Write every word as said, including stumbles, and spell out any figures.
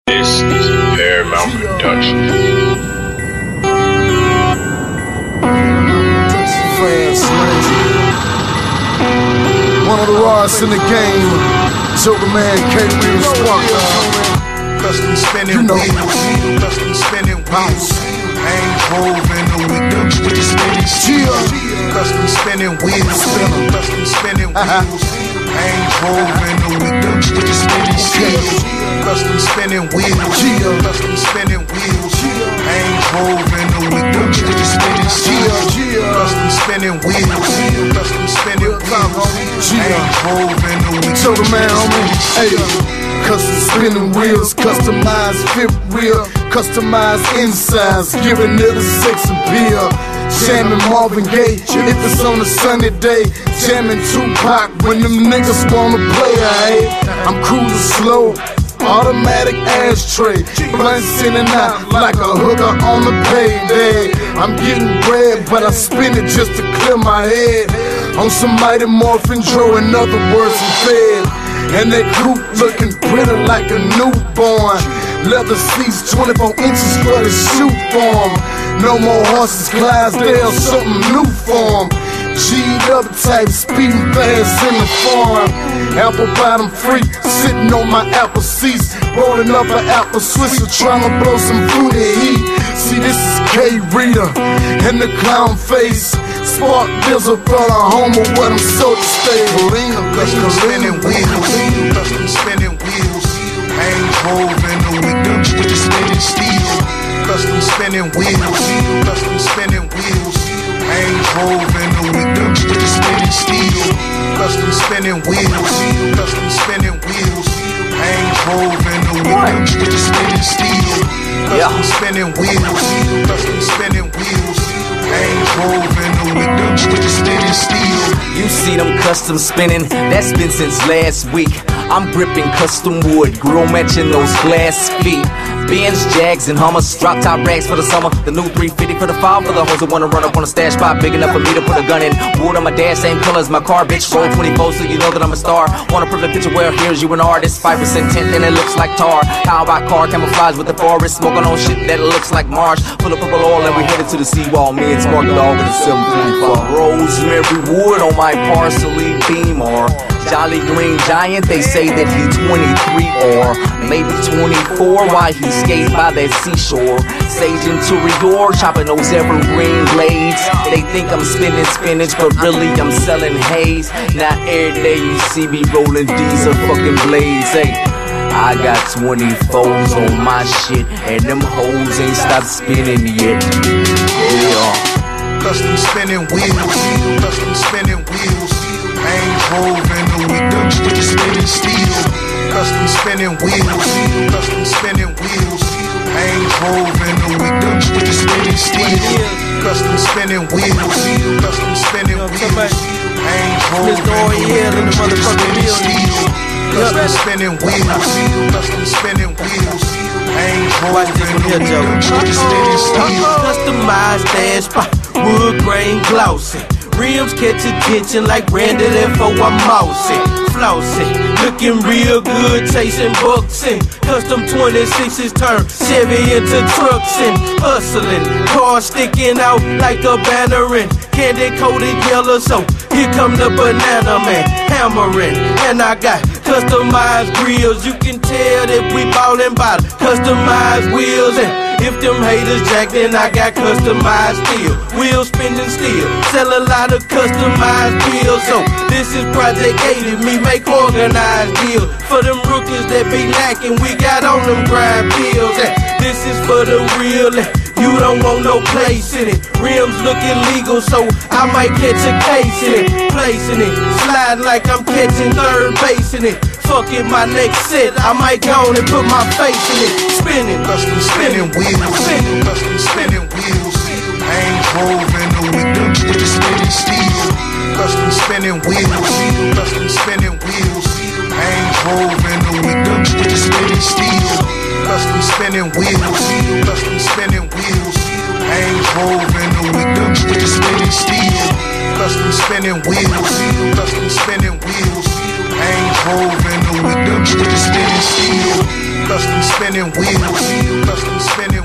This is Paramount Production. One of the rawest in the game, Joker Man, K. Real Squawk. Custom spinning You know. wheels, custom spinning wheels. Ain't roving the weekends with the spinning steels. Custom spinning wheels, custom spinning wheels. Ain't roving the weekends with the spinning steels. Custom spinning wheels, custom spinning wheels. Ain't roving the weekends with the spinning steels. Custom spinning wheels, custom spinning wheels. Ain't roving the weekends Joker with Man, the homie. spinning Hey. steels. Custom spinning wheels, customized fifth wheel, customized insides, giving it a sex appeal. Jamming Marvin Gaye if it's on a sunny day. Jamming Tupac when them niggas wanna play. Hey, I'm cruising slow, automatic ashtray, blunts in and out like a hooker on a payday. I'm getting bread, but I spin it just to clear my head. On some mighty morphin' Dro, in other words, I'm fed. And that coupe looking pretty like a newborn. Leather seats, twenty-four inches for the shoe form. No more horses, Clydesdale, something new form. G'd up type, speeding fast in the farm. Apple bottom free, sitting on my apple seats. Rolling up an apple swisher, trying to blow some fruity heat. See, this is K. Rita and the clown face. Spark Dizzle brought her home with what I'm so to stay. Custom spinning wheels, custom spinning wheels. Ain't roving the weekends with the spinning steel. Custom spinning wheels, custom spinning wheels. Ain't roving the weekends with the spinning steel. Custom spinning wheels, custom spinning wheels. Ain't roving the weekends with the spinning steel. Custom spinning wheels, custom spinning wheels. Ain't roving the weekends with the spinning steel. You see them custom spinning, that's been since last week. I'm gripping custom wood, grill matching those glass feet. Benz, Jags, and Hummers, drop top rags for the summer. The new three fifty for the fall for the hoes that wanna run up on a stash spot big enough for me to put a gun in. Wood on my dash, same color as my car, bitch. Roll twenty-four so you know that I'm a star. Want a perfect picture, well, here's you an artist. five percent tint and it looks like tar. How about car camouflage with the forest? Smoking on shit that looks like marsh. Full of purple oil and we headed to the seawall. Me and Spark Dog with a seven thirty-four. Rosemary wood on my parsley Beamer. Jolly Green Giant, they say that he twenty-three or maybe twenty-four while he skates by that seashore. Sage and Tourior, chopping those evergreen blades. They think I'm spinning spinach, but really I'm selling haze. Now every day you see me rolling diesel fucking blades. Hey, I got twenty-fours on my shit, and them hoes ain't stopped spinning yet. Yeah. Custom spinning wheels, custom spinning wheels. Ain't roving the weekends with the spinning steel. Custom spinning wheels, custom spinning wheels. Ain't roving the weekends with the spinning steel. Custom spinning wheels, custom spinning wheels. Ain't roving the weekends with the spinning steel. Custom spinning wheels, custom spinning wheels. Ain't roving the weekends with the spinning steel. Customized dash spot, wood grain glossy. Rims catch attention like Randy left for a mousey. Flossy, looking real good, chasing bucks and custom twenty-sixes turn Chevy into trucks and hustling. Cars sticking out like a banner and candy coated yellow. So here come the banana man hammering, and I got customized grills. You can tell that we ballin' by customized wheels. And if them haters jack, then I got customized steel. Wheels spinning steel, sell a lot of customized bills. So this is Project eighty, me make organized deals. For them rookies that be lacking, we got on them grind pills. And this is for the real, and you don't want no place in it. Rims looking legal, so I might catch a case in it. Placing it, sliding like I'm catching third base in it. Fuck it, my next set, I might go on and put my face in it. Spinning, Custom spinning wheels, custom spinning wheels. Ain't roving the weekends with the spinning steel. Custom spinning wheels, custom spinning wheels. Ain't roving the weekends with the spinning steel. Custom spinning wheels, custom spinning wheels. Ain't roving the weekends with the spinning steel. Custom spinning wheels, custom spinning wheels. Ain't roving the weekends with the spinning steel. Custom spinning wheels, custom spinning